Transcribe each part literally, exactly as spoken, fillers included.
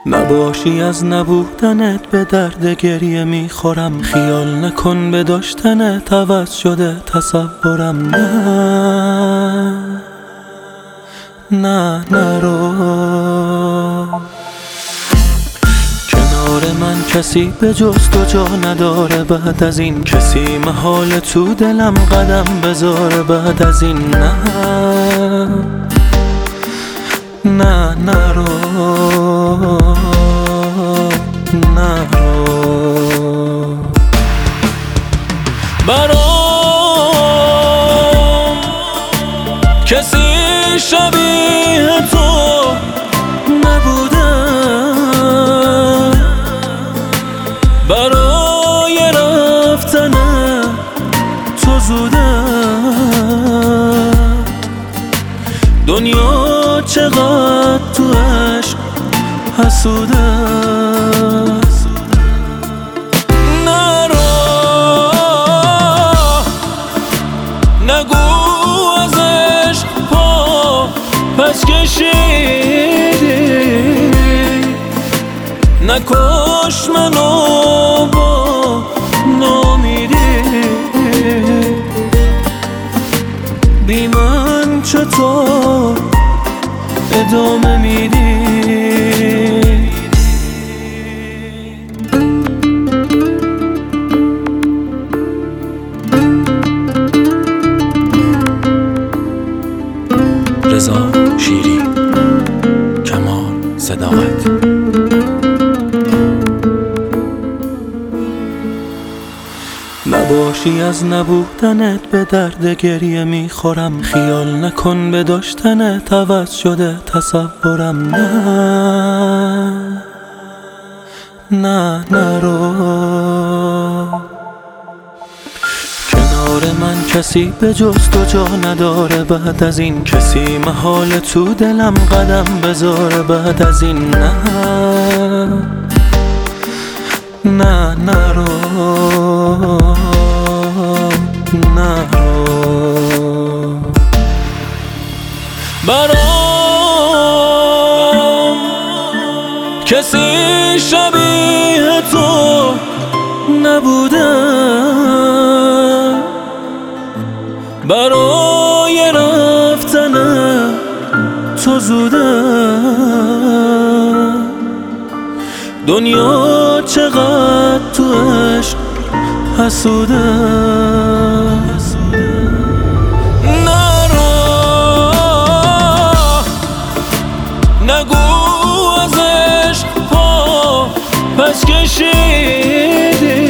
نباشی از نبودنت به درد گریه میخورم. خیال نکن به داشتنت عوض شده تصورم. نه نه نرو، کنار من کسی به جز تو جا نداره. بعد از این کسی محال تو دلم قدم بذاره. بعد از این نه نه نرو نرو. برام کسی شبیه تو نبوده. برای رفتن تو زوده. دنیا چقدر تو عشق حسوده. نرو، نگو از عشق پا پس کشیدی. نکش منو با نامیدی. بی من چطور ادامه میدی؟ رضا شیری، کمال صداقت. نباشی از نبودنت به درد گریه میخورم. خیال نکن به داشتنت عوض شده تصورم. نه نه نرو، کنار من کسی به جز تو جا نداره. بعد از این کسی محال تو دلم قدم بذاره. بعد از این نه نه نرو نرو. برام کسی شبیه تو نبوده. برای رفتن تو زوده. دنیا چقدر تو عشق حسوده. نرو، نگو از عشق پا پس کشیدی.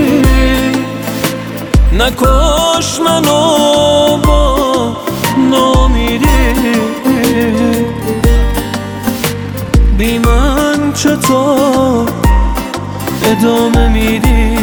نکش منو با نامیدی. بی من چطور ادامه میدی؟